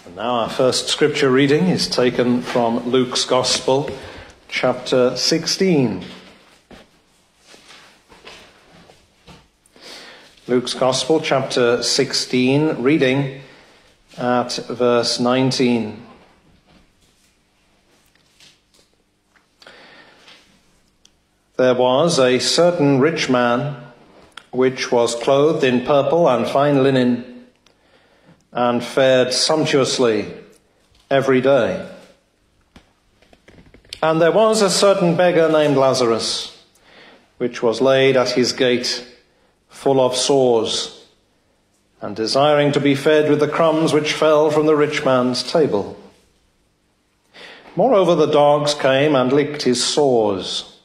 Now our first scripture reading is taken from Luke's Gospel, chapter 16. Luke's Gospel, chapter 16, reading at verse 19. There was a certain rich man, which was clothed in purple and fine linen, and fared sumptuously every day. And there was a certain beggar named Lazarus, which was laid at his gate, full of sores, and desiring to be fed with the crumbs which fell from the rich man's table. Moreover, the dogs came and licked his sores.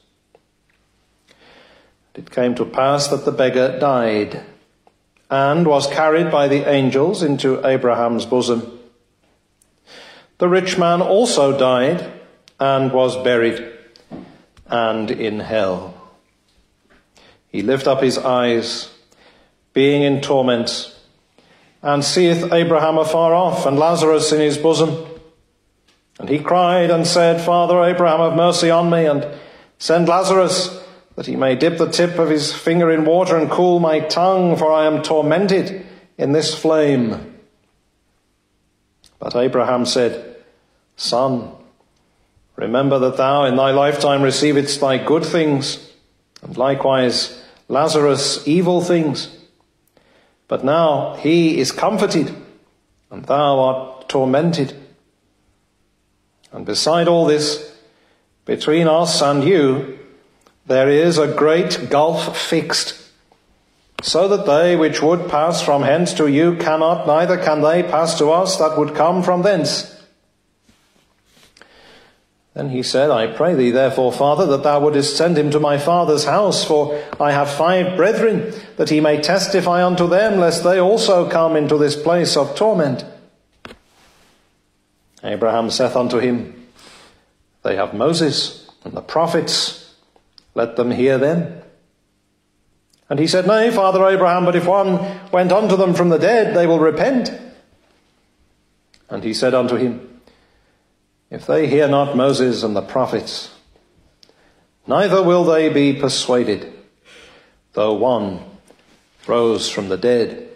It came to pass that the beggar died, and was carried by the angels into Abraham's bosom. The rich man also died, and was buried, and in hell. He lift up his eyes, being in torment, and seeth Abraham afar off, and Lazarus in his bosom. And he cried and said, Father Abraham, have mercy on me, and send Lazarus, that he may dip the tip of his finger in water and cool my tongue, for I am tormented in this flame. But Abraham said, Son, remember that thou in thy lifetime receivedst thy good things, and likewise Lazarus evil things. But now he is comforted, and thou art tormented. And beside all this, between us and you, there is a great gulf fixed, so that they which would pass from hence to you cannot, neither can they pass to us that would come from thence. Then he said, I pray thee therefore, Father, that thou wouldest send him to my father's house, for I have 5 brethren, that he may testify unto them, lest they also come into this place of torment. Abraham saith unto him, They have Moses and the prophets, let them hear them. And he said, Nay, Father Abraham, but if one went unto them from the dead, they will repent. And he said unto him, If they hear not Moses and the prophets, neither will they be persuaded, though one rose from the dead.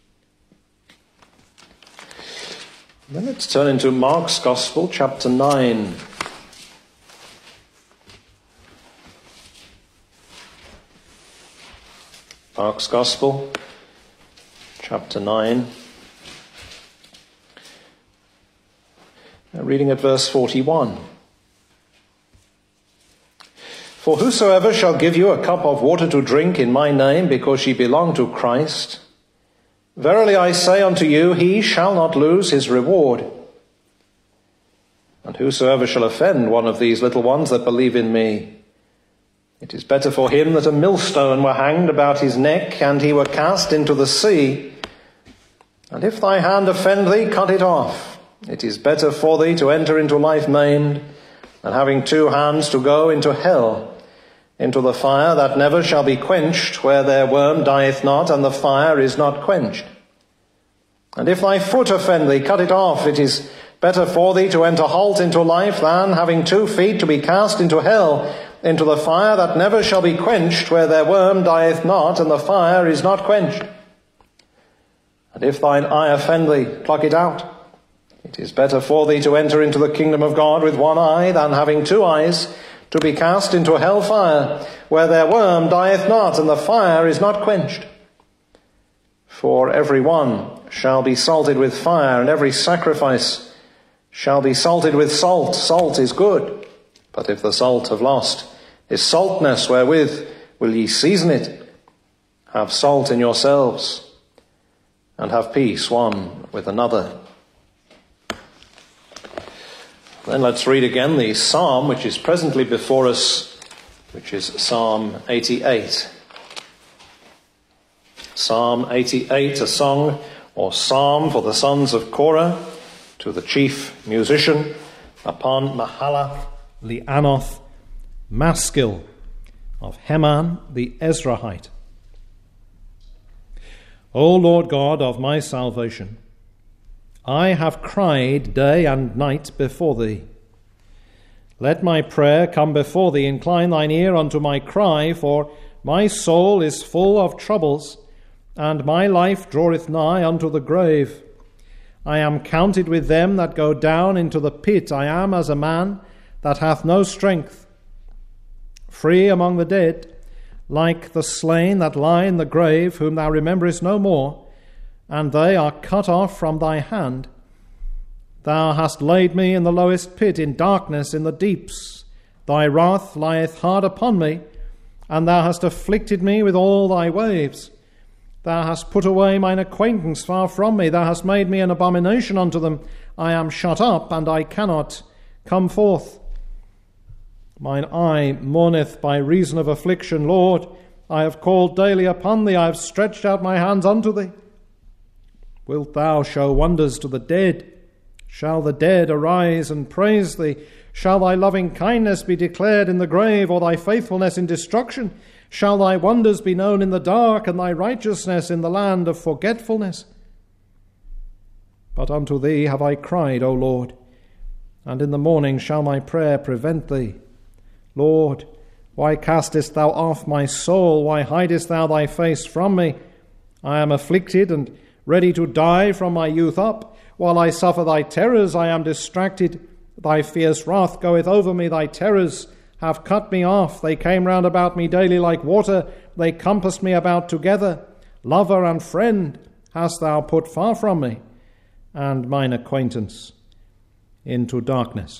Then let's turn into Mark's Gospel, chapter 9. Mark's Gospel, chapter 9, reading at verse 41. For whosoever shall give you a cup of water to drink in my name, because ye belong to Christ, verily I say unto you, he shall not lose his reward. And whosoever shall offend one of these little ones that believe in me, it is better for him that a millstone were hanged about his neck, and he were cast into the sea. And if thy hand offend thee, cut it off. It is better for thee to enter into life maimed, than having 2 hands to go into hell, into the fire that never shall be quenched, where their worm dieth not, and the fire is not quenched. And if thy foot offend thee, cut it off. It is better for thee to enter halt into life, than having 2 feet to be cast into hell, into the fire that never shall be quenched, where their worm dieth not, and the fire is not quenched. And if thine eye offend thee, pluck it out. It is better for thee to enter into the kingdom of God with 1 eye, than having 2 eyes, to be cast into hell fire, where their worm dieth not, and the fire is not quenched. For every one shall be salted with fire, and every sacrifice shall be salted with salt. Salt is good, but if the salt have lost his saltness, wherewith will ye season it? Have salt in yourselves, and have peace one with another. Then let's read again the psalm which is presently before us, which is Psalm 88. Psalm 88, a song or psalm for the sons of Korah, to the chief musician, upon Mahalath Leanoth, Maskil of Heman the Ezrahite. O Lord God of my salvation, I have cried day and night before thee. Let my prayer come before thee. Incline thine ear unto my cry, for my soul is full of troubles, and my life draweth nigh unto the grave. I am counted with them that go down into the pit. I am as a man that hath no strength. Free among the dead, like the slain that lie in the grave, whom thou rememberest no more, and they are cut off from thy hand. Thou hast laid me in the lowest pit, in darkness, in the deeps. Thy wrath lieth hard upon me, and thou hast afflicted me with all thy waves. Thou hast put away mine acquaintance far from me. Thou hast made me an abomination unto them. I am shut up, and I cannot come forth. Mine eye mourneth by reason of affliction. Lord, I have called daily upon thee. I have stretched out my hands unto thee. Wilt thou show wonders to the dead? Shall the dead arise and praise thee? Shall thy loving kindness be declared in the grave, or thy faithfulness in destruction? Shall thy wonders be known in the dark, and thy righteousness in the land of forgetfulness? But unto thee have I cried, O Lord, and in the morning shall my prayer prevent thee. Lord, why castest thou off my soul? Why hidest thou thy face from me? I am afflicted and ready to die from my youth up. While I suffer thy terrors, I am distracted. Thy fierce wrath goeth over me. Thy terrors have cut me off. They came round about me daily like water. They compassed me about together. Lover and friend hast thou put far from me, and mine acquaintance into darkness.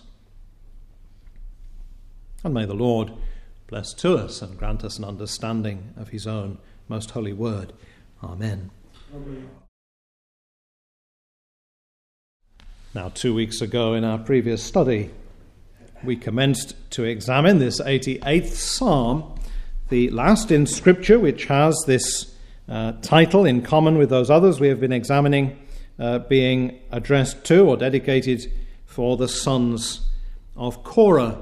And may the Lord bless to us and grant us an understanding of his own most holy word. Amen. Amen. Now, 2 weeks ago in our previous study, we commenced to examine this 88th Psalm, the last in Scripture, which has this title in common with those others we have been examining, being addressed to or dedicated for the sons of Korah.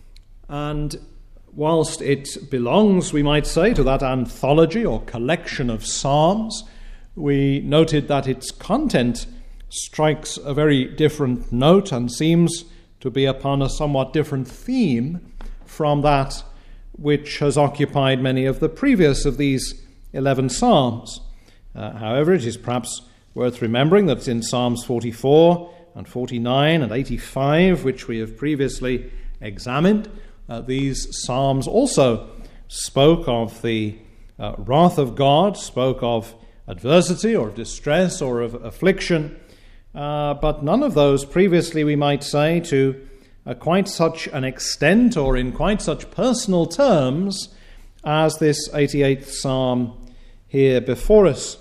And whilst it belongs, we might say, to that anthology or collection of psalms, we noted that its content strikes a very different note and seems to be upon a somewhat different theme from that which has occupied many of the previous of these 11 psalms. However, it is perhaps worth remembering that in Psalms 44 and 49 and 85, which we have previously examined, these psalms also spoke of the wrath of God, spoke of adversity or distress or of affliction, but none of those previously, we might say, to quite such an extent or in quite such personal terms as this 88th Psalm here before us.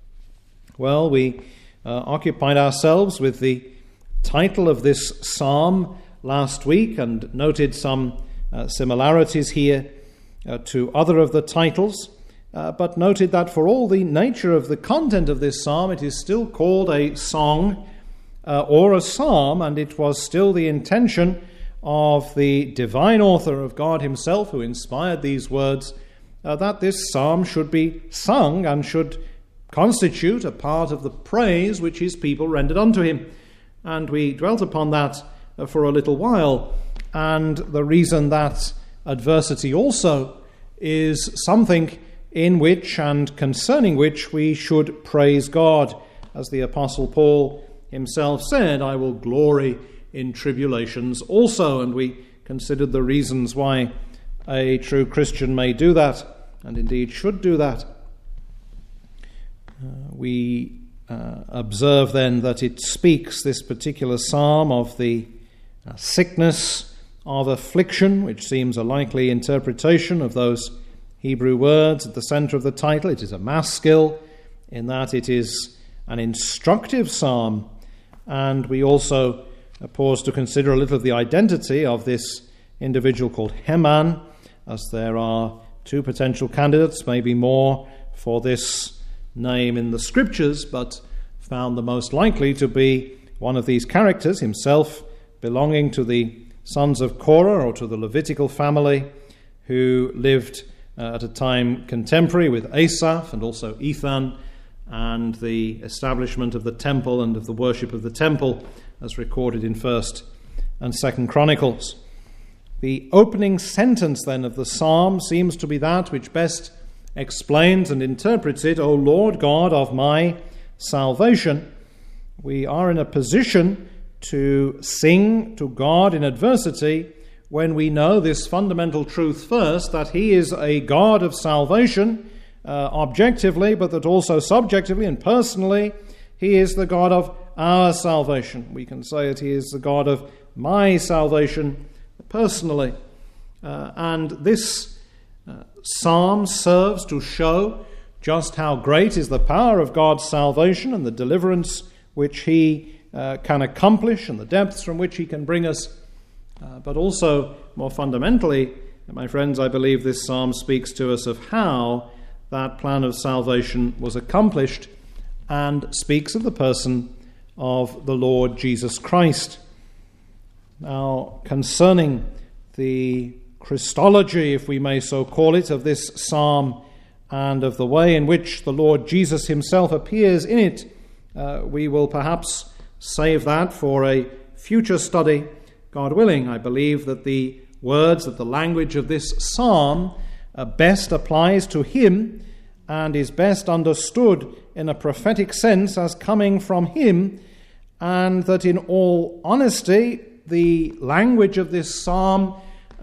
Well, we occupied ourselves with the title of this psalm last week and noted some similarities here to other of the titles, but noted that for all the nature of the content of this psalm, it is still called a song or a psalm, and it was still the intention of the divine author, of God himself, who inspired these words, that this psalm should be sung and should constitute a part of the praise which his people rendered unto him. And we dwelt upon that for a little while, and the reason that adversity also is something in which and concerning which we should praise God. As the Apostle Paul himself said, I will glory in tribulations also. And we considered the reasons why a true Christian may do that, and indeed should do that. We observe then that it speaks, this particular psalm, of the sickness of affliction, which seems a likely interpretation of those Hebrew words at the center of the title. It is a maskil in that it is an instructive psalm, and we also pause to consider a little of the identity of this individual called Heman, as there are two potential candidates, maybe more, for this name in the Scriptures, but found the most likely to be one of these characters, himself belonging to the sons of Korah or to the Levitical family, who lived at a time contemporary with Asaph and also Ethan and the establishment of the temple and of the worship of the temple as recorded in 1st and 2nd Chronicles. The opening sentence then of the psalm seems to be that which best explains and interprets it. O Lord God of my salvation. We are in a position to sing to God in adversity when we know this fundamental truth first, that he is a God of salvation objectively, but that also subjectively and personally he is the God of our salvation. We can say that he is the God of my salvation personally. And this psalm serves to show just how great is the power of God's salvation and the deliverance which he can accomplish and the depths from which he can bring us. But also, more fundamentally, my friends, I believe this psalm speaks to us of how that plan of salvation was accomplished and speaks of the person of the Lord Jesus Christ. Now, concerning the Christology, if we may so call it, of this psalm and of the way in which the Lord Jesus himself appears in it, we will perhaps save that for a future study, God willing. I believe that the words, that the language of this psalm best applies to him and is best understood in a prophetic sense as coming from him, and that in all honesty, the language of this psalm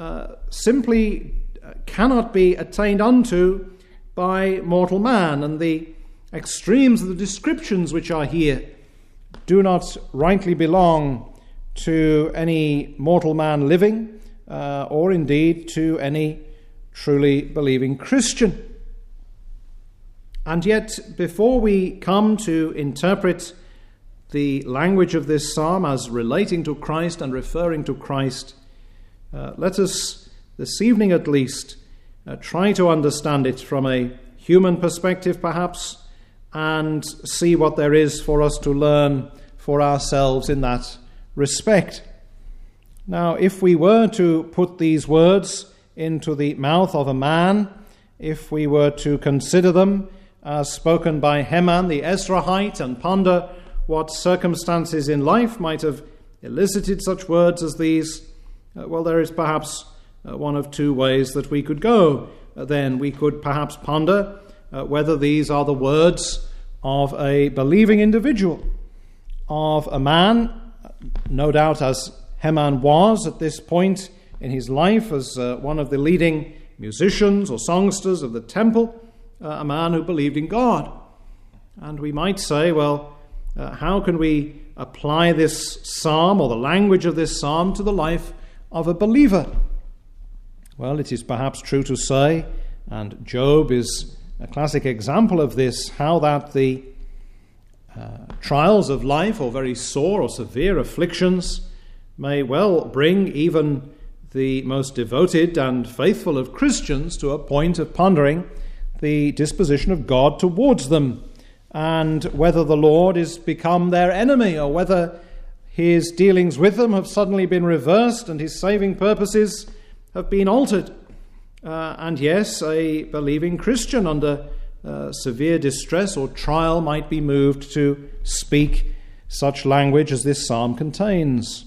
simply cannot be attained unto by mortal man, and the extremes of the descriptions which are here do not rightly belong to any mortal man living, or indeed to any truly believing Christian. And yet, before we come to interpret the language of this psalm as relating to Christ and referring to Christ, let us, this evening at least, try to understand it from a human perspective perhaps, and see what there is for us to learn for ourselves in that respect. Now, if we were to put these words into the mouth of a man, if we were to consider them as spoken by Heman the Ezrahite and ponder what circumstances in life might have elicited such words as these, well, there is perhaps one of two ways that we could go. Then we could perhaps ponder whether these are the words of a believing individual, of a man, no doubt as Heman was at this point in his life as one of the leading musicians or songsters of the temple, a man who believed in God. And we might say, well, how can we apply this psalm or the language of this psalm to the life of a believer? Well, it is perhaps true to say, and Job is a classic example of this, how that the trials of life, or very sore or severe afflictions, may well bring even the most devoted and faithful of Christians to a point of pondering the disposition of God towards them, and whether the Lord is become their enemy, or whether his dealings with them have suddenly been reversed and his saving purposes have been altered. And yes, a believing Christian under severe distress or trial might be moved to speak such language as this psalm contains.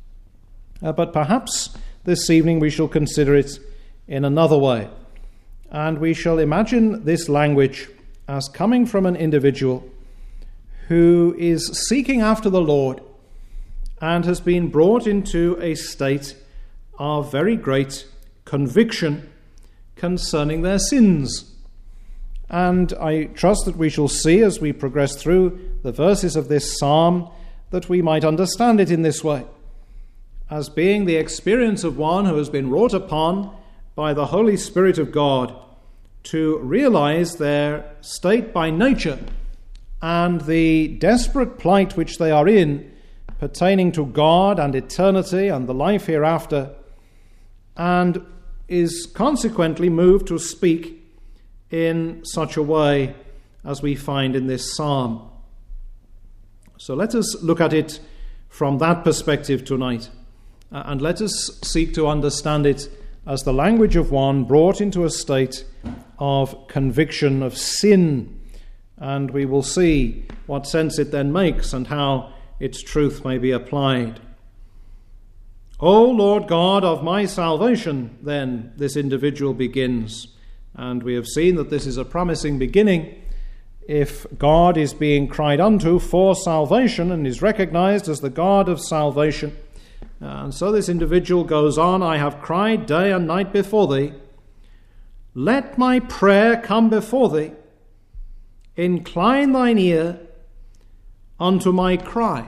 But perhaps this evening we shall consider it in another way, and we shall imagine this language as coming from an individual who is seeking after the Lord and has been brought into a state of very great conviction concerning their sins. And I trust that we shall see as we progress through the verses of this psalm that we might understand it in this way, as being the experience of one who has been wrought upon by the Holy Spirit of God to realize their state by nature and the desperate plight which they are in pertaining to God and eternity and the life hereafter, and is consequently moved to speak in such a way as we find in this psalm. So let us look at it from that perspective tonight, and let us seek to understand it as the language of one brought into a state of conviction of sin, and we will see what sense it then makes and how its truth may be applied. O Lord God of my salvation, then this individual begins. And we have seen that this is a promising beginning. If God is being cried unto for salvation and is recognized as the God of salvation, and so this individual goes on, I have cried day and night before thee. Let my prayer come before thee. Incline thine ear unto my cry.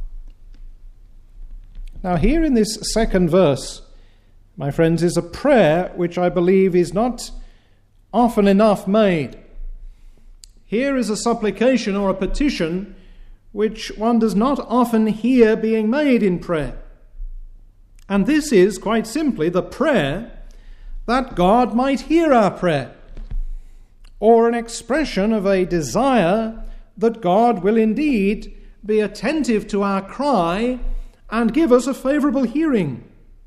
Now here in this second verse, my friends, is a prayer which I believe is not often enough made. Here is a supplication or a petition which one does not often hear being made in prayer. And this is quite simply the prayer that God might hear our prayer, or an expression of a desire that God will indeed be attentive to our cry and give us a favourable hearing.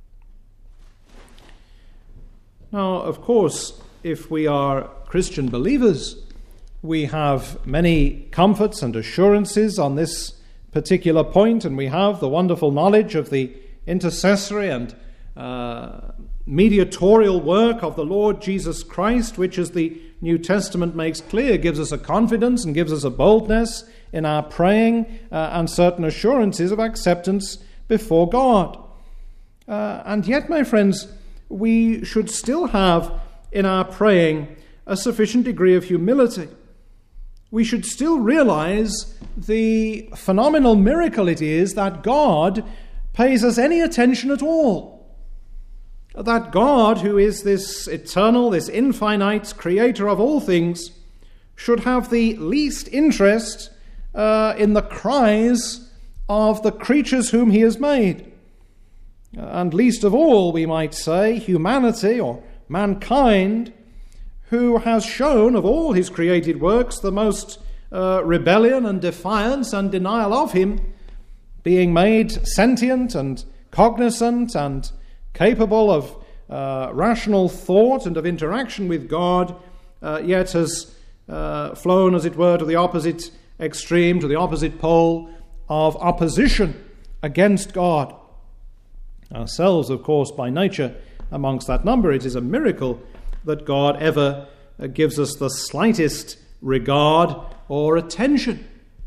Now, of course, if we are Christian believers, we have many comforts and assurances on this particular point, and we have the wonderful knowledge of the intercessory and mediatorial work of the Lord Jesus Christ, which, as the New Testament makes clear, gives us a confidence and gives us a boldness in our praying and certain assurances of acceptance before God. And yet, my friends, we should still have in our praying a sufficient degree of humility. We should still realize the phenomenal miracle it is that God pays us any attention at all. That God, who is this eternal, this infinite creator of all things, should have the least interest in the cries of the creatures whom he has made. And least of all, we might say, humanity or mankind, who has shown of all his created works the most rebellion and defiance and denial of him, being made sentient and cognizant and capable of rational thought and of interaction with God, yet has flown, as it were, to the opposite extreme, to the opposite pole of opposition against God. Ourselves, of course, by nature, amongst that number, it is a miracle that God ever gives us the slightest regard or attention.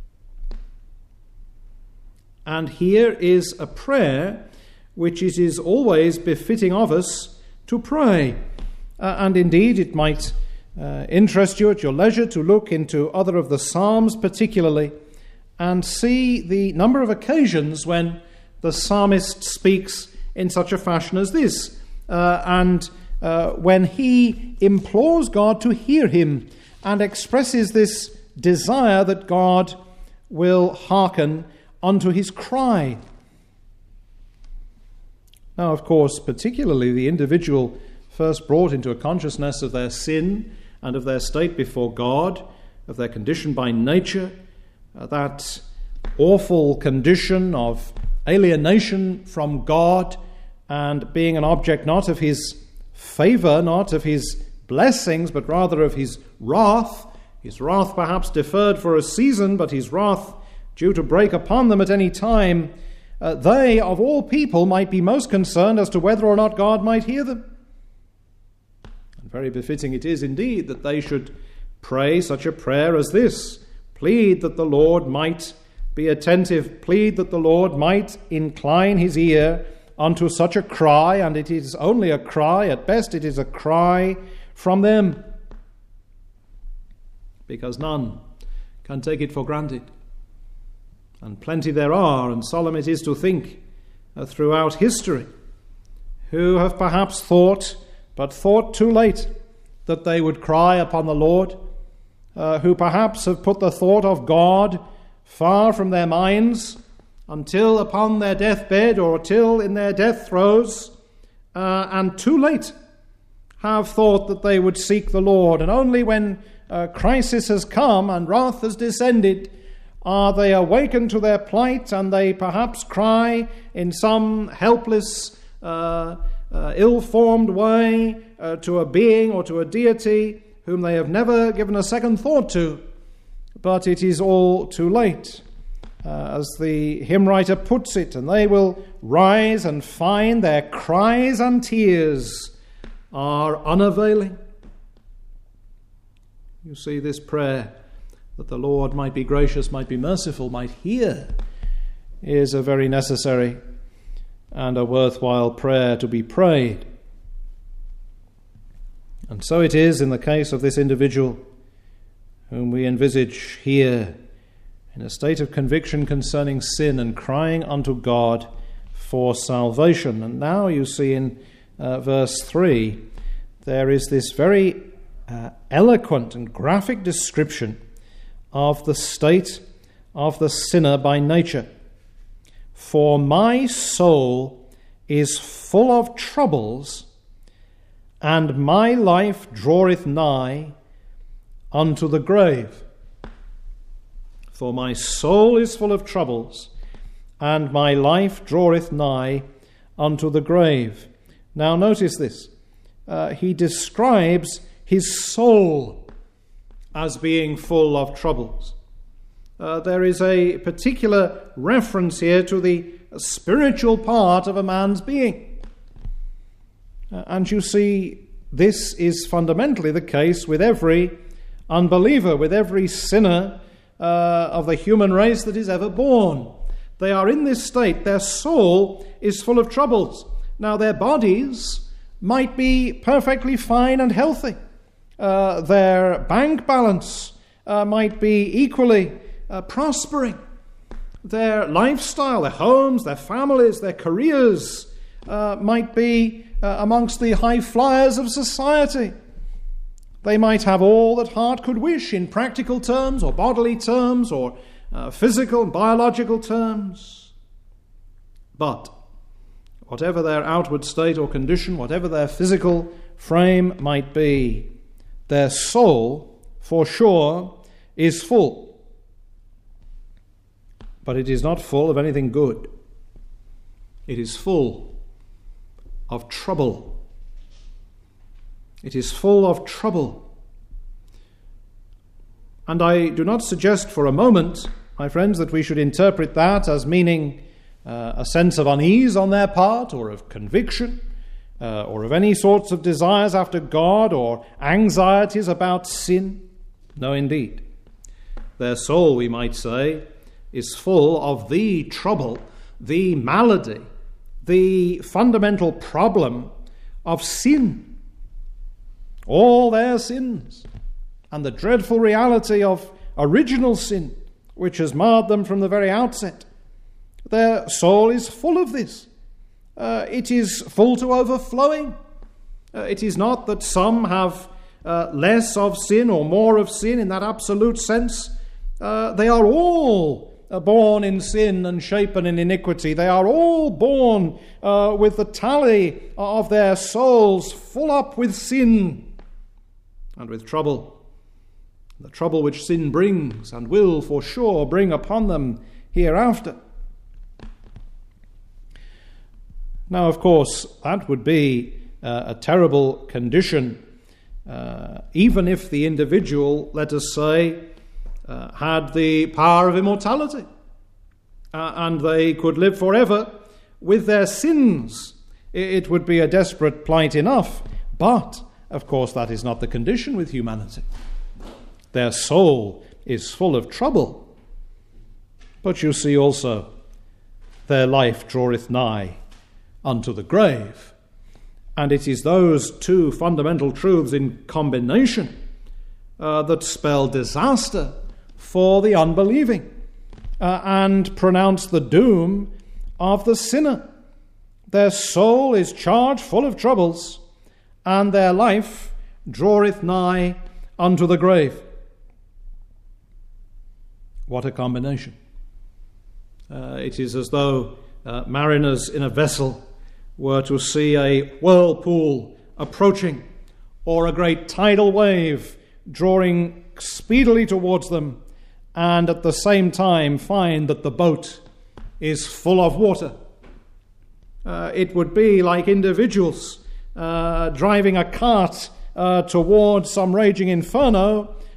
And here is a prayer which it is always befitting of us to pray. And indeed, it might interest you at your leisure to look into other of the Psalms particularly and see the number of occasions when the psalmist speaks in such a fashion as this, and when he implores God to hear him and expresses this desire that God will hearken unto his cry. Now, of course, particularly the individual first brought into a consciousness of their sin and of their state before God, of their condition by nature, that awful condition of alienation from God and being an object not of his favour, not of his blessings, but rather of his wrath perhaps deferred for a season, but his wrath due to break upon them at any time. They, of all people, might be most concerned as to whether or not God might hear them. And very befitting it is indeed that they should pray such a prayer as this. Plead that the Lord might be attentive. Plead that the Lord might incline his ear unto such a cry, and it is only a cry. At best it is a cry from them, because none can take it for granted. And plenty there are, and solemn it is to think throughout history, who have perhaps thought, but thought too late, that they would cry upon the Lord, who perhaps have put the thought of God far from their minds until upon their deathbed or till in their death throes, and too late have thought that they would seek the Lord. And only when crisis has come and wrath has descended are they awakened to their plight, and they perhaps cry in some helpless, ill-formed way to a being or to a deity whom they have never given a second thought to. but it is all too late, as the hymn writer puts it, and they will rise and find their cries and tears are unavailing. You see, this prayer that the Lord might be gracious, might be merciful, might hear, is a very necessary and a worthwhile prayer to be prayed. And so it is in the case of this individual whom we envisage here in a state of conviction concerning sin and crying unto God for salvation. And now you see in verse 3, there is this very eloquent and graphic description of the state of the sinner by nature. For my soul is full of troubles, and my life draweth nigh unto the grave. For my soul is full of troubles, and my life draweth nigh unto the grave. Now notice this. He describes his soul as being full of troubles. There is a particular reference here to the spiritual part of a man's being. And you see, this is fundamentally the case with every unbeliever, with every sinner of the human race that is ever born. They are in this state. Their soul is full of troubles. Now, their bodies might be perfectly fine and healthy. Their bank balance might be equally prospering. Their lifestyle, their homes, their families, their careers might be amongst the high flyers of society. They might have all that heart could wish in practical terms or bodily terms or physical and biological terms. But whatever their outward state or condition, whatever their physical frame might be, their soul, for sure, is full. But it is not full of anything good. It is full of trouble. It is full of trouble. And I do not suggest for a moment, my friends, that we should interpret that as meaning a sense of unease on their part, or of conviction, or of any sorts of desires after God, or anxieties about sin. No, indeed. Their soul, we might say, is full of the trouble, the malady, the fundamental problem of sin. All their sins, and the dreadful reality of original sin, which has marred them from the very outset. Their soul is full of this. It is full to overflowing. It is not that some have less of sin or more of sin in that absolute sense. They are all born in sin and shapen in iniquity. They are all born with the tally of their souls full up with sin and with trouble. The trouble which sin brings and will for sure bring upon them hereafter. Now, of course, that would be a terrible condition, even if the individual, let us say, had the power of immortality, and they could live forever with their sins. It would be a desperate plight enough, but, of course, that is not the condition with humanity. Their soul is full of trouble. But you see also, their life draweth nigh unto the grave. And it is those two fundamental truths in combination that spell disaster for the unbelieving and pronounce the doom of the sinner. Their soul is charged full of troubles, and their life draweth nigh unto the grave. What a combination. It is as though mariners in a vessel were to see a whirlpool approaching, or a great tidal wave drawing speedily towards them, and at the same time find that the boat is full of water. It would be like individuals driving a cart towards some raging inferno,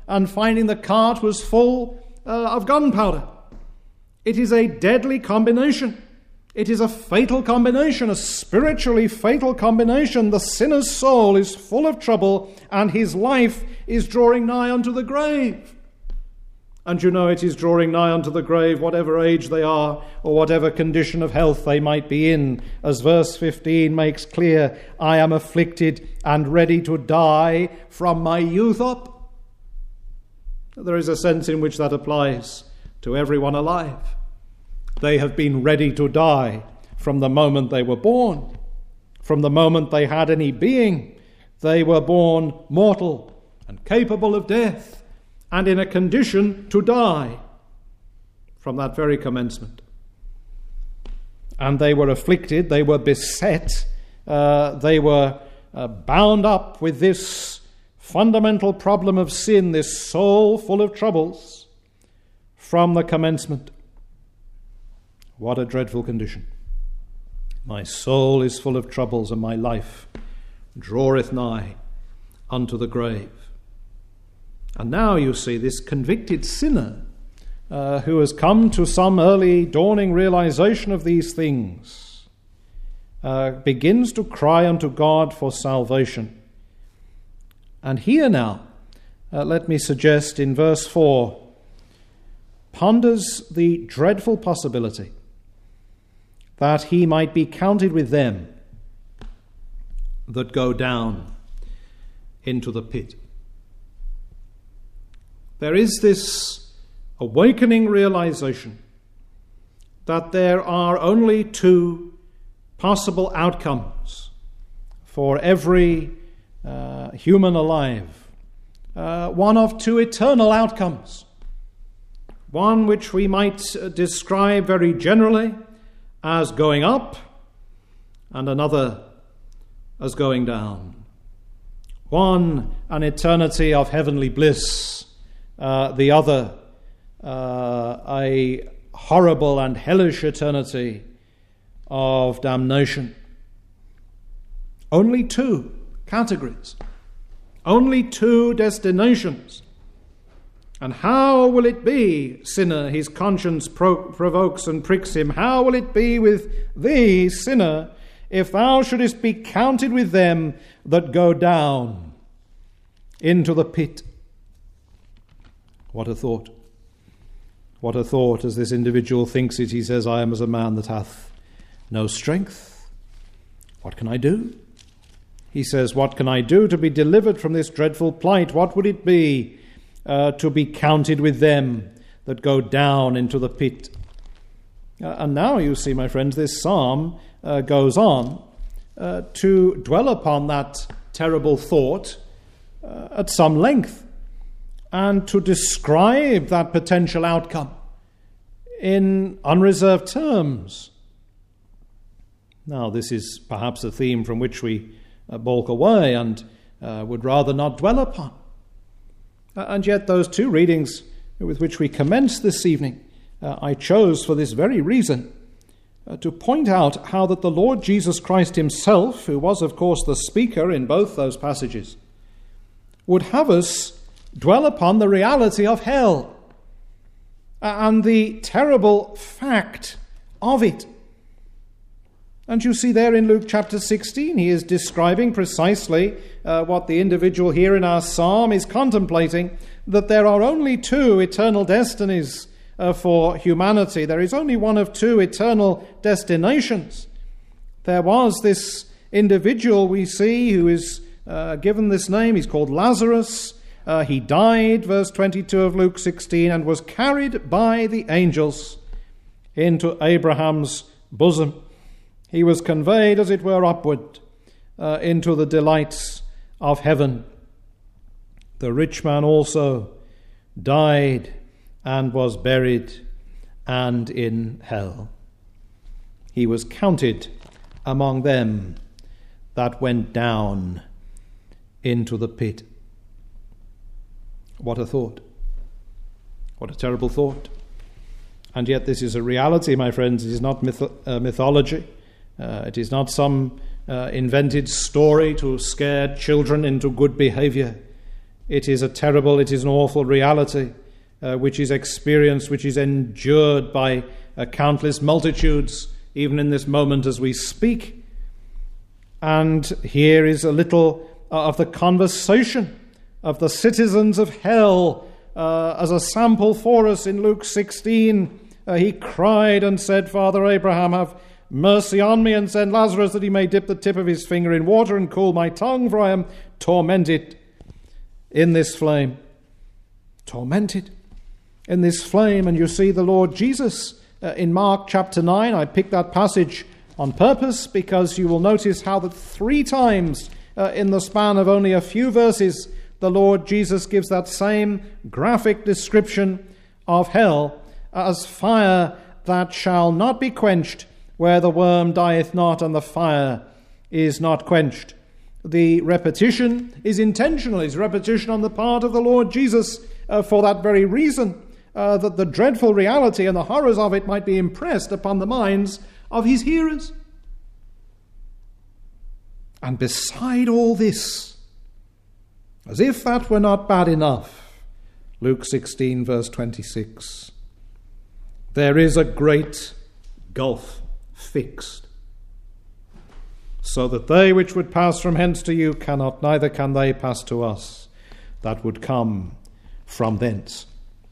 and finding the cart was full of gunpowder. It is a deadly combination. It is a fatal combination, a spiritually fatal combination. The sinner's soul is full of trouble, and his life is drawing nigh unto the grave. And you know it is drawing nigh unto the grave, whatever age they are, or whatever condition of health they might be in. As verse 15 makes clear, I am afflicted and ready to die from my youth up. There is a sense in which that applies to everyone alive. They have been ready to die from the moment they were born. From the moment they had any being, they were born mortal and capable of death, and in a condition to die from that very commencement. And they were afflicted, they were beset, they were bound up with this fundamental problem of sin, this soul full of troubles from the commencement. What a dreadful condition. My soul is full of troubles, and my life draweth nigh unto the grave. And now you see this convicted sinner who has come to some early dawning realization of these things begins to cry unto God for salvation. And here now, let me suggest in verse 4, ponders the dreadful possibility that he might be counted with them that go down into the pit. There is this awakening realization that there are only two possible outcomes for every human alive. One of two eternal outcomes. One which we might describe very generally as going up, and another as going down. One, an eternity of heavenly bliss, the other, a horrible and hellish eternity of damnation. Only two categories, only two destinations. And how will it be, sinner, his conscience provokes and pricks him, how will it be with thee, sinner, if thou shouldest be counted with them that go down into the pit? What a thought. What a thought as this individual thinks it. He says, I am as a man that hath no strength. What can I do? He says, what can I do to be delivered from this dreadful plight? What would it be to be counted with them that go down into the pit? And now you see, my friends, this psalm goes on to dwell upon that terrible thought at some length, and to describe that potential outcome in unreserved terms. Now, this is perhaps a theme from which we balk away and would rather not dwell upon. And yet those two readings with which we commence this evening, I chose for this very reason, to point out how that the Lord Jesus Christ himself, who was of course the speaker in both those passages, would have us dwell upon the reality of hell and the terrible fact of it. And you see there in Luke chapter 16, he is describing precisely what the individual here in our psalm is contemplating, that there are only two eternal destinies for humanity. There is only one of two eternal destinations. There was this individual we see who is given this name. He's called Lazarus. He died, verse 22 of Luke 16, and was carried by the angels into Abraham's bosom. He was conveyed, as it were, upward into the delights of heaven. The rich man also died and was buried and in hell. He was counted among them that went down into the pit. What a thought. What a terrible thought. And yet this is a reality, my friends. It is not mythology. It is not some invented story to scare children into good behavior. It is a terrible, it is an awful reality which is experienced, which is endured by countless multitudes, even in this moment as we speak. And here is a little of the conversation of the citizens of hell as a sample for us in Luke 16. He cried and said, Father Abraham, have mercy on me, and send Lazarus that he may dip the tip of his finger in water and cool my tongue, for I am tormented in this flame. Tormented in this flame. And you see the Lord Jesus in Mark chapter 9. I picked that passage on purpose because you will notice how that 3 times in the span of only a few verses the Lord Jesus gives that same graphic description of hell as fire that shall not be quenched, where the worm dieth not and the fire is not quenched. The repetition is intentional. It's repetition on the part of the Lord Jesus for that very reason, that the dreadful reality and the horrors of it might be impressed upon the minds of his hearers. And beside all this, as if that were not bad enough, Luke 16 verse 26, there is a great gulf fixed, so that they which would pass from hence to you cannot, neither can they pass to us that would come from thence.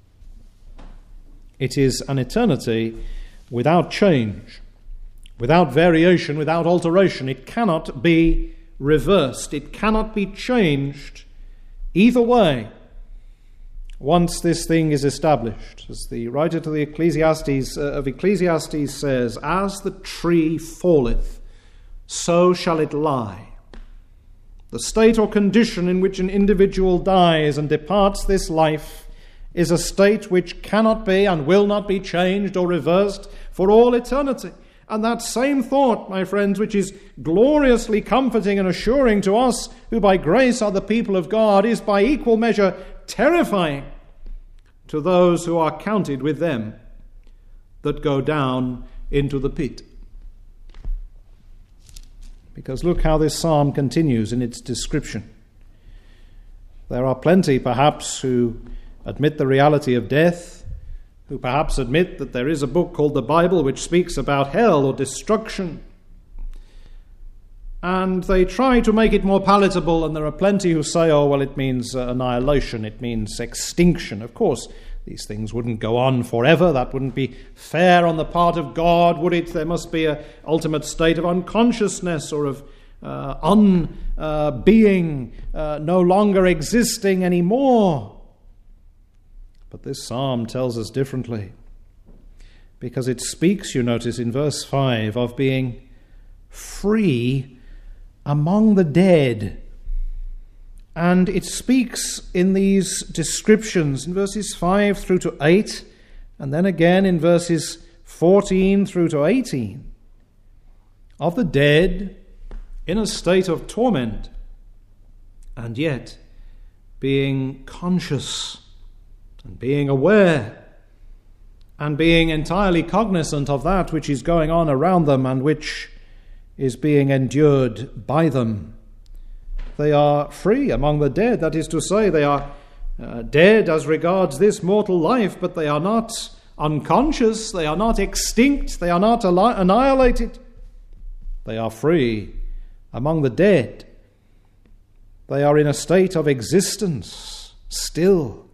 It is an eternity without change, without variation, without alteration. It cannot be reversed. It cannot be changed either way once this thing is established. As the writer to the Ecclesiastes says, as the tree falleth, so shall it lie. The state or condition in which an individual dies and departs this life is a state which cannot be and will not be changed or reversed for all eternity. And that same thought, my friends, which is gloriously comforting and assuring to us who by grace are the people of God, is by equal measure terrifying to those who are counted with them that go down into the pit. Because look how this psalm continues in its description. There are plenty, perhaps, who admit the reality of death, who perhaps admit that there is a book called the Bible which speaks about hell or destruction. And they try to make it more palatable, and there are plenty who say, oh, well, it means annihilation, it means extinction. Of course, these things wouldn't go on forever. That wouldn't be fair on the part of God, would it? There must be an ultimate state of unconsciousness or of unbeing, no longer existing anymore. But this psalm tells us differently, because it speaks, you notice, in verse 5 of being free among the dead. And it speaks in these descriptions in verses 5 through to 8, and then again in verses 14 through to 18, of the dead in a state of torment, and yet being conscious and being aware and being entirely cognizant of that which is going on around them and which is being endured by them. They are free among the dead. That is to say, they are dead as regards this mortal life, but they are not unconscious, they are not extinct, they are not annihilated. They are free among the dead. They are in a state of existence still.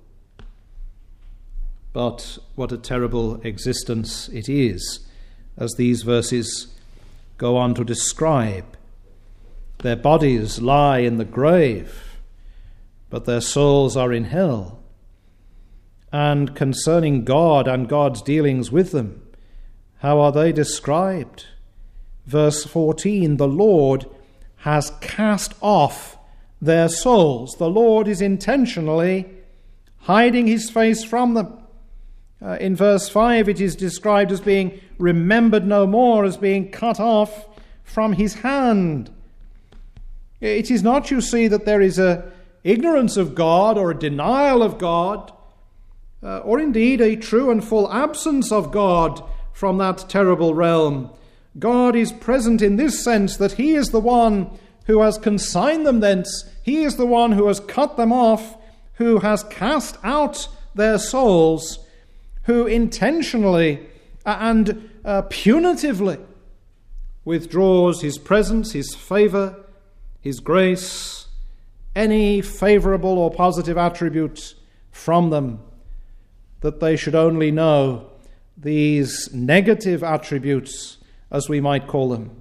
But what a terrible existence it is, as these verses go on to describe. Their bodies lie in the grave, but their souls are in hell. And concerning God and God's dealings with them, how are they described? Verse 14, the Lord has cast off their souls. The Lord is intentionally hiding his face from them. In verse 5, it is described as being remembered no more, as being cut off from his hand. It is not, you see, that there is a ignorance of God or a denial of God, or indeed a true and full absence of God from that terrible realm. God is present in this sense that he is the one who has consigned them thence. He is the one who has cut them off who has cast out their souls, who intentionally and punitively withdraws his presence, his favour, his grace, any favourable or positive attribute from them, that they should only know these negative attributes, as we might call them.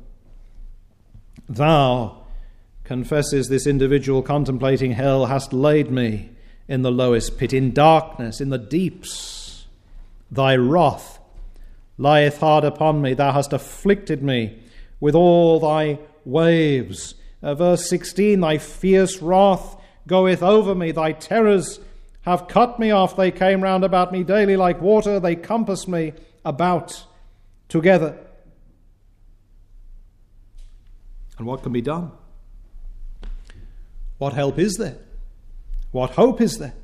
Thou, confesses this individual contemplating hell, hast laid me in the lowest pit, in darkness, in the deeps. Thy wrath lieth hard upon me. Thou hast afflicted me with all thy waves. Verse 16, thy fierce wrath goeth over me. Thy terrors have cut me off. They came round about me daily like water. They compass me about together. And what can be done? What help is there? What hope is there?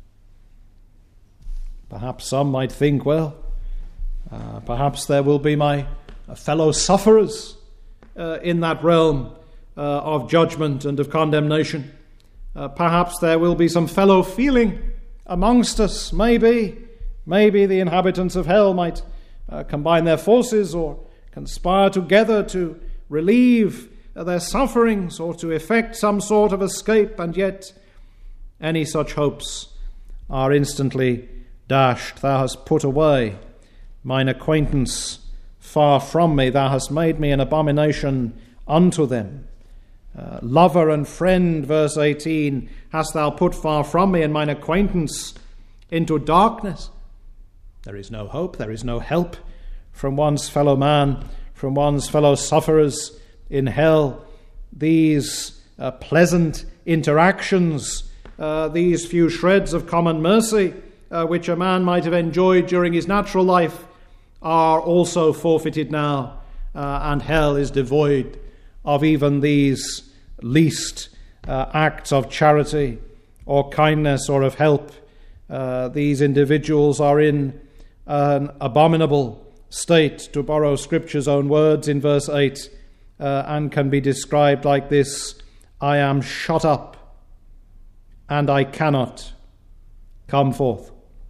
Perhaps some might think, well, perhaps there will be my fellow sufferers in that realm of judgment and of condemnation. Perhaps there will be some fellow feeling amongst us. Maybe the inhabitants of hell might combine their forces or conspire together to relieve their sufferings or to effect some sort of escape, and yet any such hopes are instantly dashed. Thou hast put away mine acquaintance far from me. Thou hast made me an abomination unto them. Lover and friend, verse 18, hast thou put far from me, and mine acquaintance into darkness. There is no hope, there is no help from one's fellow man, from one's fellow sufferers in hell. These pleasant interactions, these few shreds of common mercy which a man might have enjoyed during his natural life, are also forfeited now, and hell is devoid of even these least acts of charity or kindness or of help. These individuals are in an abominable state, to borrow Scripture's own words in verse 8, and can be described like this: I am shut up, and I cannot come forth.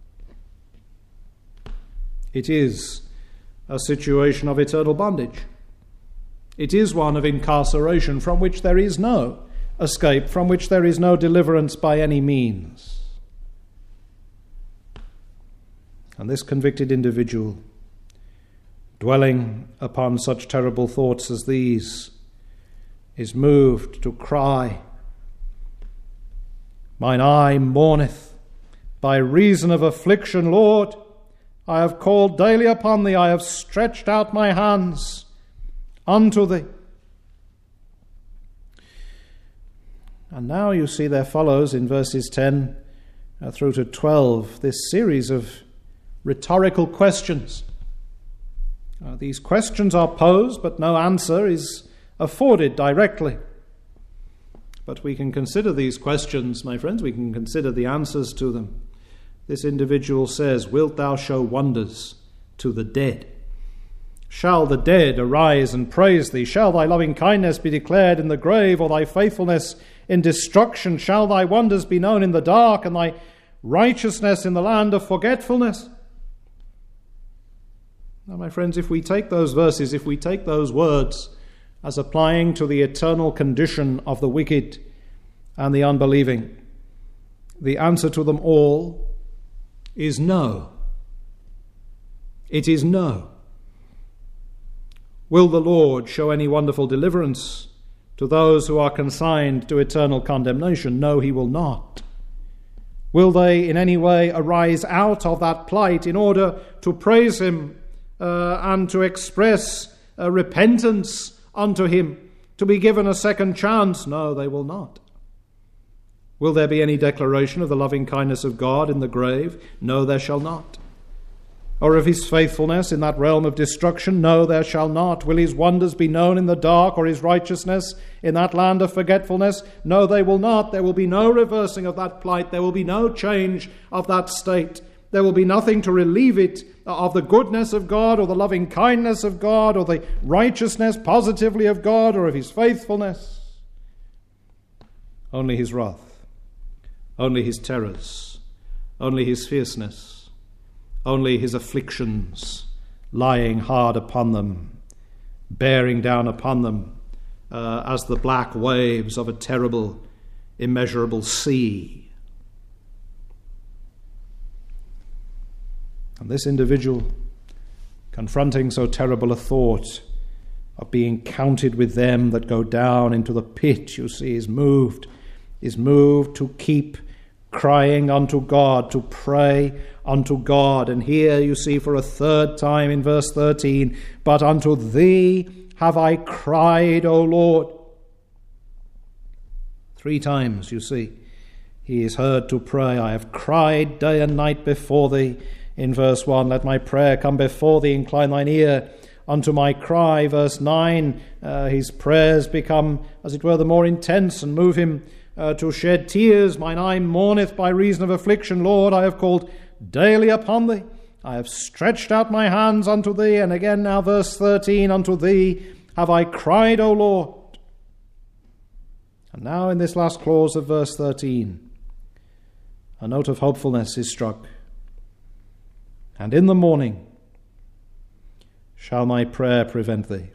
It is a situation of eternal bondage. It is one of incarceration from which there is no escape, from which there is no deliverance by any means. And this convicted individual, dwelling upon such terrible thoughts as these, is moved to cry, Mine eye mourneth by reason of affliction, Lord. I have called daily upon thee. I have stretched out my hands unto thee. And now you see there follows in verses 10 through to 12 this series of rhetorical questions. These questions are posed, but no answer is afforded directly. But we can consider these questions, my friends. We can consider the answers to them. This individual says, Wilt thou show wonders to the dead? Shall the dead arise and praise thee? Shall thy loving kindness be declared in the grave, or thy faithfulness in destruction? Shall thy wonders be known in the dark, and thy righteousness in the land of forgetfulness? Now, my friends, if we take those verses, if we take those words as applying to the eternal condition of the wicked and the unbelieving, the answer to them all is no. It is no. Will the Lord show any wonderful deliverance to those who are consigned to eternal condemnation? No, he will not. Will they in any way arise out of that plight in order to praise him and to express repentance unto him, to be given a second chance? No, they will not. Will there be any declaration of the loving kindness of God in the grave? No, there shall not. Or of his faithfulness in that realm of destruction? No, there shall not. Will his wonders be known in the dark, or his righteousness in that land of forgetfulness? No, they will not. There will be no reversing of that plight. There will be no change of that state. There will be nothing to relieve it of the goodness of God, or the loving kindness of God, or the righteousness positively of God, or of his faithfulness. Only his wrath. only his terrors, only his fierceness, only his afflictions lying hard upon them, bearing down upon them as the black waves of a terrible, immeasurable sea. And this individual, confronting so terrible a thought of being counted with them that go down into the pit, you see, is moved to keep crying unto God, to pray unto God. And here you see for a third time in verse 13, but unto thee have I cried, O Lord. 3 times, you see, he is heard to pray. I have cried day and night before thee. In verse 1, let my prayer come before thee, incline thine ear unto my cry. Verse 9, his prayers become, as it were, the more intense and move him to shed tears. Mine eye mourneth by reason of affliction. Lord, I have called daily upon thee. I have stretched out my hands unto thee. And again now verse 13, unto thee have I cried, O Lord. And now in this last clause of verse 13, a note of hopefulness is struck. And in the morning shall my prayer prevent thee.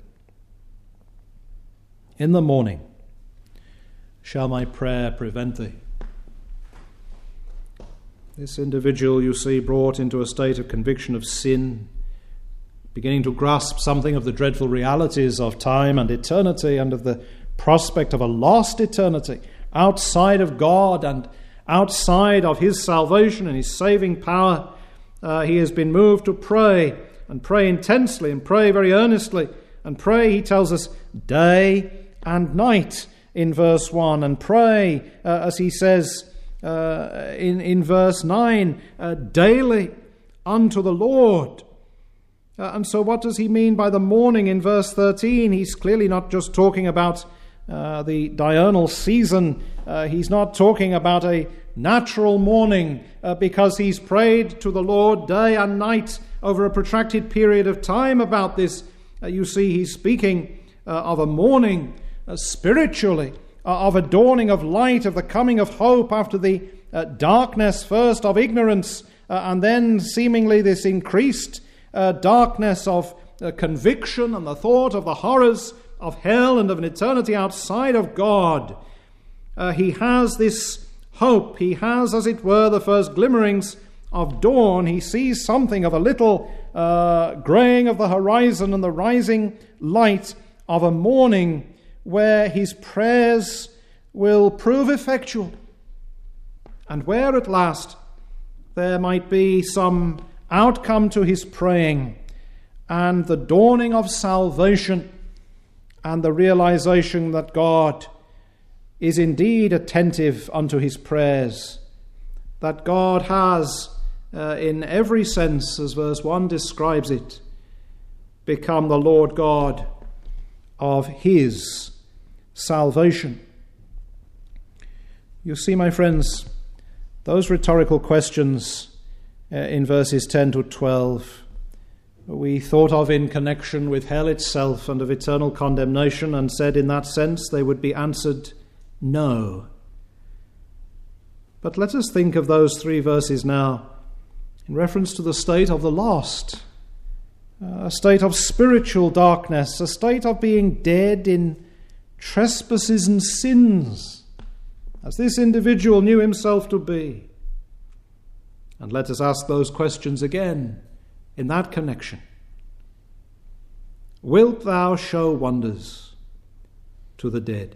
In the morning shall my prayer prevent thee. This individual, you see, brought into a state of conviction of sin, beginning to grasp something of the dreadful realities of time and eternity and of the prospect of a lost eternity outside of God and outside of his salvation and his saving power. He has been moved to pray, and pray intensely, and pray very earnestly, and pray, he tells us, day and night in verse 1, and pray, as he says in verse 9, daily unto the Lord. And so what does he mean by the morning in verse 13? He's clearly not just talking about the diurnal season. He's not talking about a natural morning because he's prayed to the Lord day and night over a protracted period of time about this. You see, he's speaking of a morning spiritually, of a dawning of light, of the coming of hope after the darkness first of ignorance, and then seemingly this increased darkness of conviction and the thought of the horrors of hell and of an eternity outside of God. He has this hope. He has, as it were, the first glimmerings of dawn. He sees something of a little greying of the horizon and the rising light of a morning where his prayers will prove effectual, and where at last there might be some outcome to his praying, and the dawning of salvation, and the realization that God is indeed attentive unto his prayers, that God has, in every sense, as verse 1 describes it, become the Lord God of his salvation. You see, my friends, those rhetorical questions in verses 10 to 12 we thought of in connection with hell itself and of eternal condemnation, and said in that sense they would be answered no. But let us think of those 3 verses now in reference to the state of the lost, a state of spiritual darkness, a state of being dead in trespasses and sins, as this individual knew himself to be. And let us ask those questions again in that connection. Wilt thou show wonders to the dead?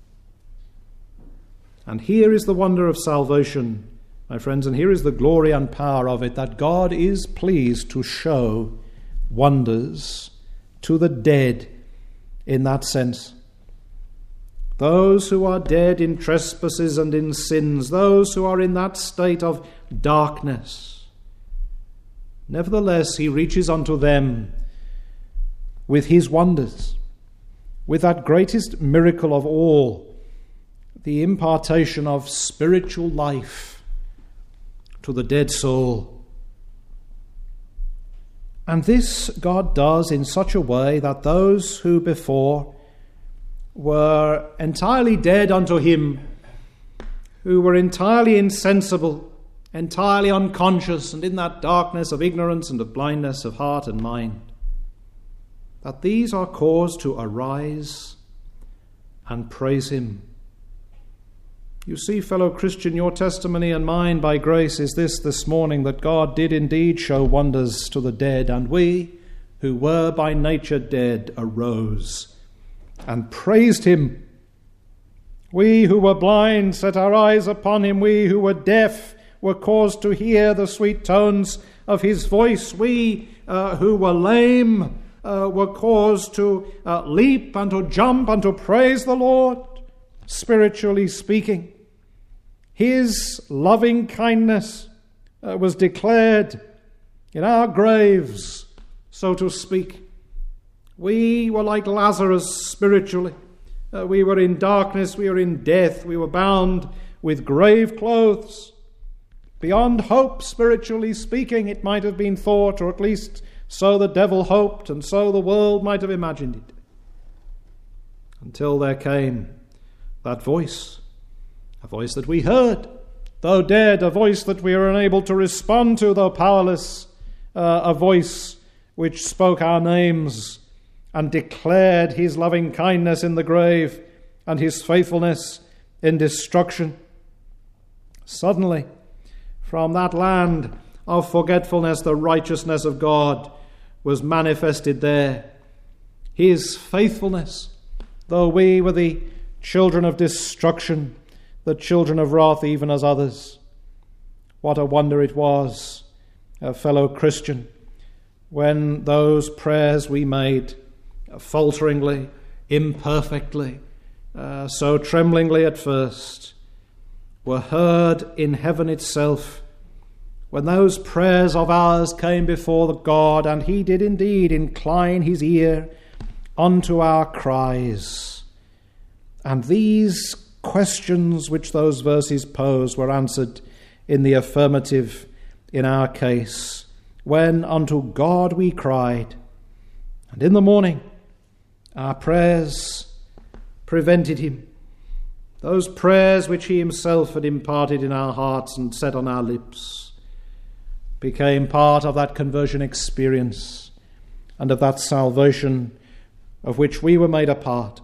And here is the wonder of salvation, my friends, and here is the glory and power of it, that God is pleased to show wonders to the dead in that sense. Those who are dead in trespasses and in sins, those who are in that state of darkness, nevertheless he reaches unto them with his wonders, with that greatest miracle of all, the impartation of spiritual life to the dead soul. And this God does in such a way that those who before were entirely dead unto him who were entirely insensible, entirely unconscious, and in that darkness of ignorance and of blindness of heart and mind, that these are caused to arise and praise him. You see, fellow Christian, your testimony and mine by grace is this morning, that God did indeed show wonders to the dead, and we, who were by nature dead, arose and praised him. We who were blind set our eyes upon him. We who were deaf were caused to hear the sweet tones of his voice. We who were lame were caused to leap and to jump and to praise the Lord, spiritually speaking. His loving kindness was declared in our graves, so to speak. We were like Lazarus spiritually. We were in darkness, we were in death, we were bound with grave clothes. Beyond hope, spiritually speaking, it might have been thought, or at least so the devil hoped, and so the world might have imagined it. Until there came that voice, a voice that we heard, though dead, a voice that we were unable to respond to, though powerless, a voice which spoke our names and declared his loving kindness in the grave and his faithfulness in destruction. Suddenly, from that land of forgetfulness, the righteousness of God was manifested there. His faithfulness, though we were the children of destruction, the children of wrath, even as others. What a wonder it was, a fellow Christian, when those prayers we made, falteringly, imperfectly, so tremblingly at first, were heard in heaven itself, when those prayers of ours came before the God, and he did indeed incline his ear unto our cries. And these questions which those verses pose were answered in the affirmative in our case, when unto God we cried, and in the morning our prayers prevented him. Those prayers which he himself had imparted in our hearts and set on our lips became part of that conversion experience and of that salvation of which we were made a part.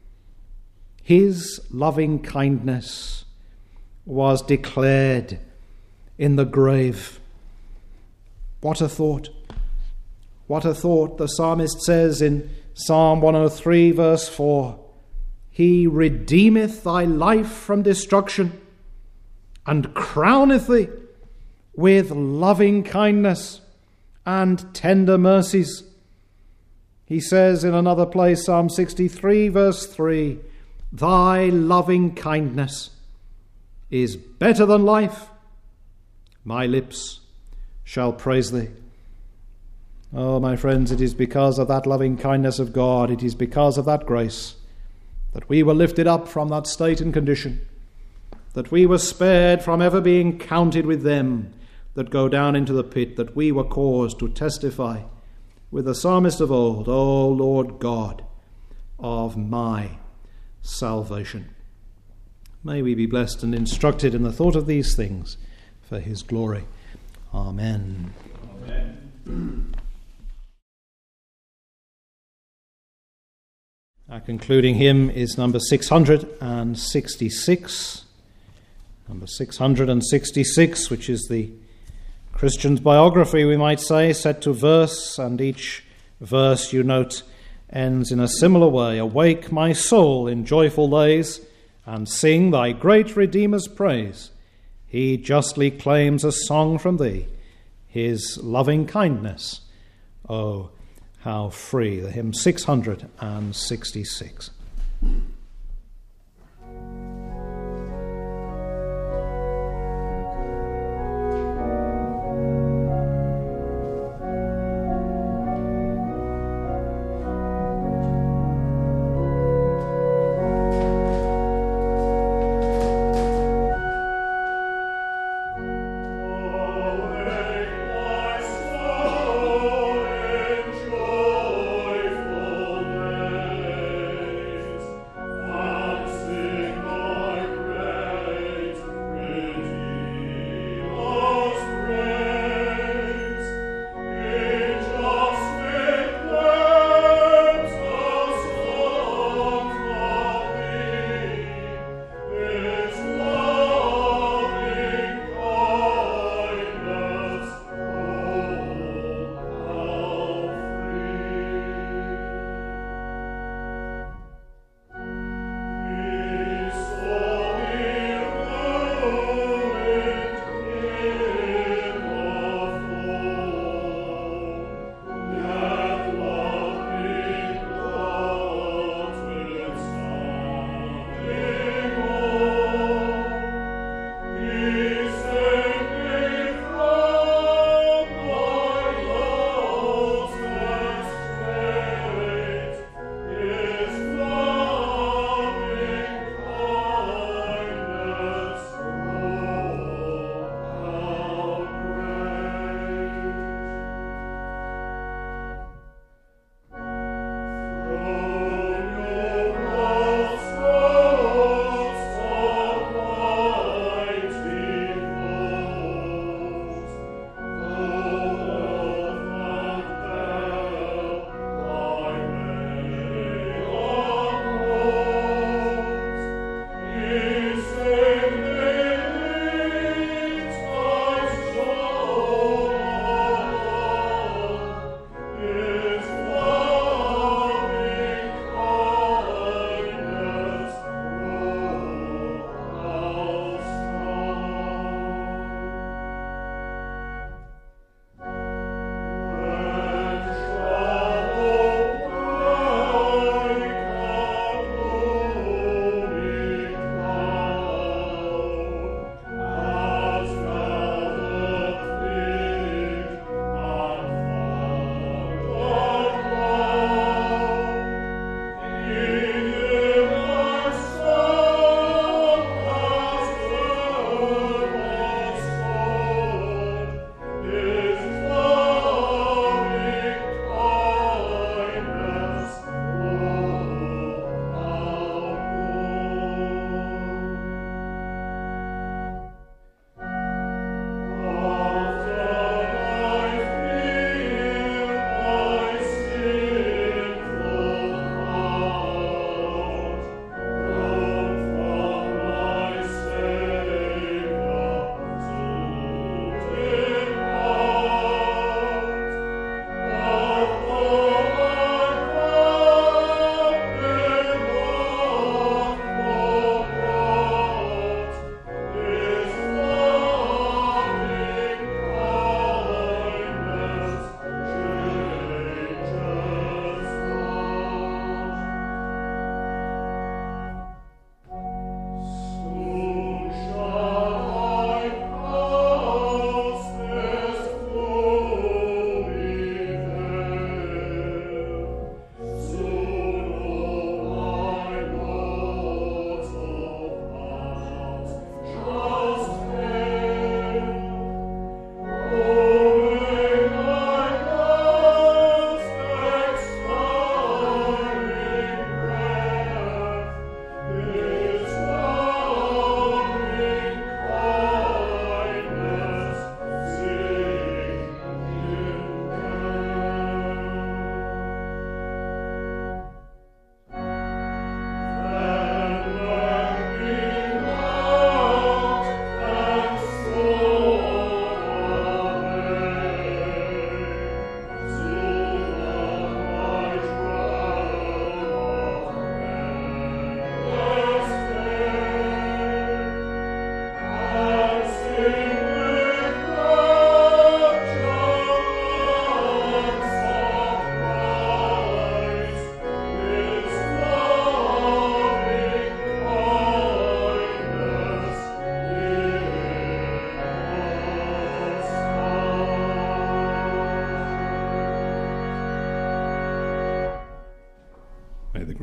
His loving kindness was declared in the grave. What a thought! What a thought! The psalmist says in Psalm 103 verse 4, He redeemeth thy life from destruction, and crowneth thee with loving kindness and tender mercies. He says in another place, Psalm 63 verse 3, Thy loving kindness is better than life. My lips shall praise thee. Oh, my friends, it is because of that loving kindness of God, it is because of that grace that we were lifted up from that state and condition, that we were spared from ever being counted with them that go down into the pit, that we were caused to testify with the psalmist of old, O Lord God of my salvation. May we be blessed and instructed in the thought of these things for his glory. Amen. Amen. Our concluding hymn is number 666. Number 666, which is the Christian's biography, we might say, set to verse, and each verse, you note, ends in a similar way. Awake, my soul, in joyful days, and sing thy great Redeemer's praise. He justly claims a song from thee, his loving kindness. Oh, how free. The hymn 666.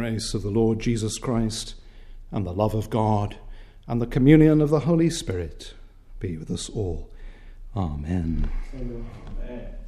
grace of the Lord Jesus Christ, and the love of God, and the communion of the Holy Spirit be with us all. Amen. Amen.